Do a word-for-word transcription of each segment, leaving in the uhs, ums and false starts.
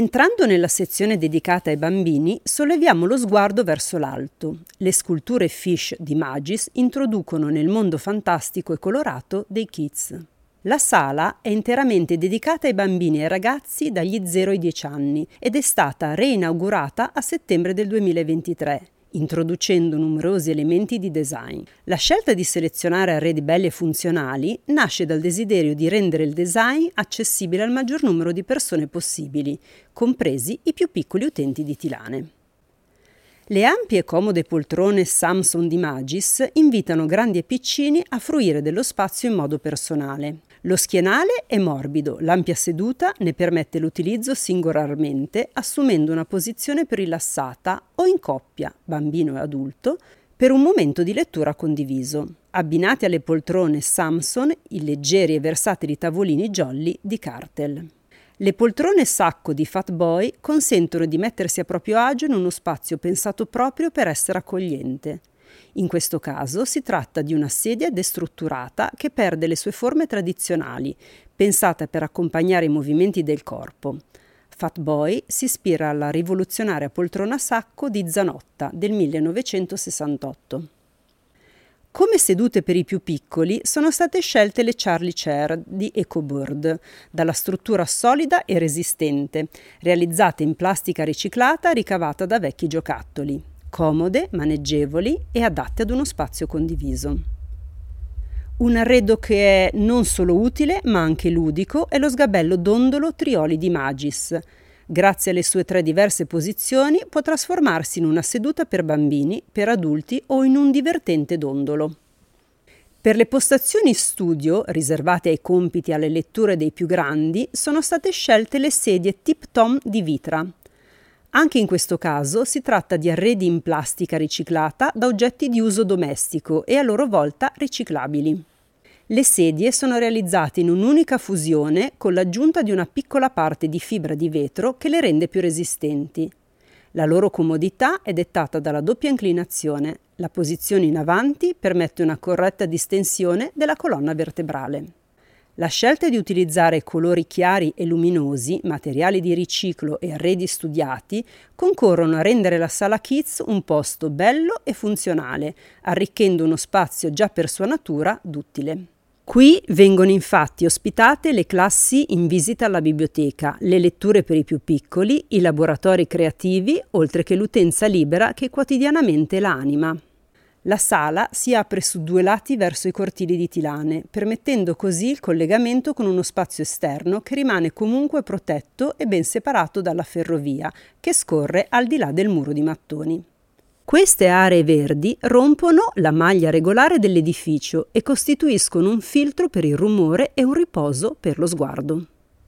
Entrando nella sezione dedicata ai bambini, solleviamo lo sguardo verso l'alto. Le sculture Fish di Magis introducono nel mondo fantastico e colorato dei kids. La sala è interamente dedicata ai bambini e ai ragazzi dagli zero ai dieci anni ed è stata reinaugurata a settembre del duemilaventitré, introducendo numerosi elementi di design. La scelta di selezionare arredi belli e funzionali nasce dal desiderio di rendere il design accessibile al maggior numero di persone possibili, compresi i più piccoli utenti di Tilane. Le ampie e comode poltrone Samson di Magis invitano grandi e piccini a fruire dello spazio in modo personale. Lo schienale è morbido, l'ampia seduta ne permette l'utilizzo singolarmente, assumendo una posizione più rilassata o in coppia, bambino e adulto, per un momento di lettura condiviso. Abbinati alle poltrone Samson, i leggeri e versatili tavolini Jolly di Cartel. Le poltrone sacco di Fat Boy consentono di mettersi a proprio agio in uno spazio pensato proprio per essere accogliente. In questo caso si tratta di una sedia destrutturata che perde le sue forme tradizionali, pensata per accompagnare i movimenti del corpo. Fat Boy si ispira alla rivoluzionaria poltrona sacco di Zanotta del millenovecentosessantotto. Come sedute per i più piccoli sono state scelte le Charlie Chair di EcoBird, dalla struttura solida e resistente, realizzate in plastica riciclata ricavata da vecchi giocattoli, comode, maneggevoli e adatte ad uno spazio condiviso. Un arredo che è non solo utile ma anche ludico è lo sgabello dondolo Trioli di Magis. Grazie alle sue tre diverse posizioni può trasformarsi in una seduta per bambini, per adulti o in un divertente dondolo. Per le postazioni studio, riservate ai compiti e alle letture dei più grandi, sono state scelte le sedie Tip Tom di Vitra. Anche in questo caso si tratta di arredi in plastica riciclata da oggetti di uso domestico e a loro volta riciclabili. Le sedie sono realizzate in un'unica fusione con l'aggiunta di una piccola parte di fibra di vetro che le rende più resistenti. La loro comodità è dettata dalla doppia inclinazione. La posizione in avanti permette una corretta distensione della colonna vertebrale. La scelta di utilizzare colori chiari e luminosi, materiali di riciclo e arredi studiati concorrono a rendere la sala Kids un posto bello e funzionale, arricchendo uno spazio già per sua natura duttile. Qui vengono infatti ospitate le classi in visita alla biblioteca, le letture per i più piccoli, i laboratori creativi, oltre che l'utenza libera che quotidianamente la anima. La sala si apre su due lati verso i cortili di Tilane, permettendo così il collegamento con uno spazio esterno che rimane comunque protetto e ben separato dalla ferrovia, che scorre al di là del muro di mattoni. Queste aree verdi rompono la maglia regolare dell'edificio e costituiscono un filtro per il rumore e un riposo per lo sguardo.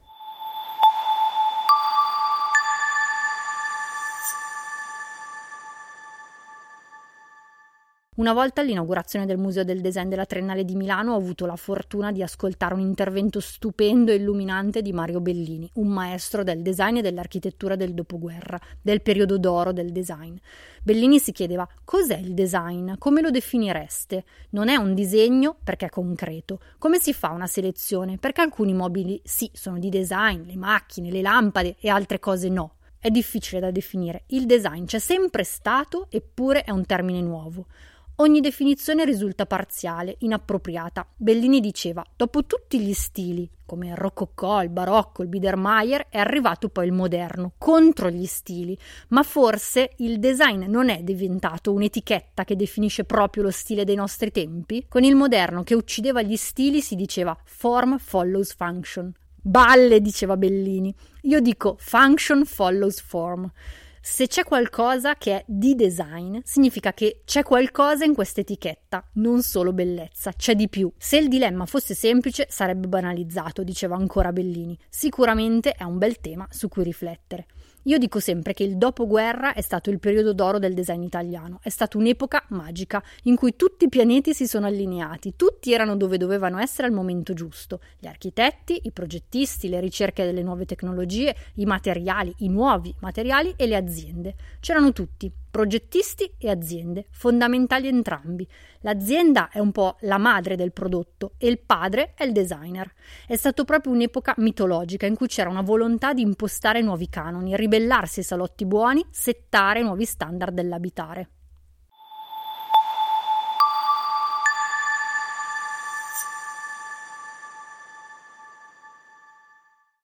Una volta all'inaugurazione del Museo del Design della Triennale di Milano ho avuto la fortuna di ascoltare un intervento stupendo e illuminante di Mario Bellini, un maestro del design e dell'architettura del dopoguerra, del periodo d'oro del design. Bellini si chiedeva: cos'è il design? Come lo definireste? Non è un disegno perché è concreto. Come si fa una selezione? Perché alcuni mobili sì sono di design, le macchine, le lampade e altre cose no. È difficile da definire. Il design c'è sempre stato, eppure è un termine nuovo. Ogni definizione risulta parziale, inappropriata. Bellini diceva: dopo tutti gli stili, come il rococò, il barocco, il Biedermeier, è arrivato poi il moderno, contro gli stili. Ma forse il design non è diventato un'etichetta che definisce proprio lo stile dei nostri tempi? Con il moderno che uccideva gli stili si diceva form follows function. Balle, diceva Bellini. Io dico function follows form. Se c'è qualcosa che è di design, significa che c'è qualcosa in questa etichetta, non solo bellezza, c'è di più. Se il dilemma fosse semplice, sarebbe banalizzato, diceva ancora Bellini. Sicuramente è un bel tema su cui riflettere. Io dico sempre che il dopoguerra è stato il periodo d'oro del design italiano, è stata un'epoca magica in cui tutti i pianeti si sono allineati, tutti erano dove dovevano essere al momento giusto, gli architetti, i progettisti, le ricerche delle nuove tecnologie, i materiali, i nuovi materiali e le aziende. C'erano tutti. progettisti e aziende, fondamentali entrambi. L'azienda è un po' la madre del prodotto e il padre è il designer. È stato proprio un'epoca mitologica in cui c'era una volontà di impostare nuovi canoni, ribellarsi ai salotti buoni, settare nuovi standard dell'abitare.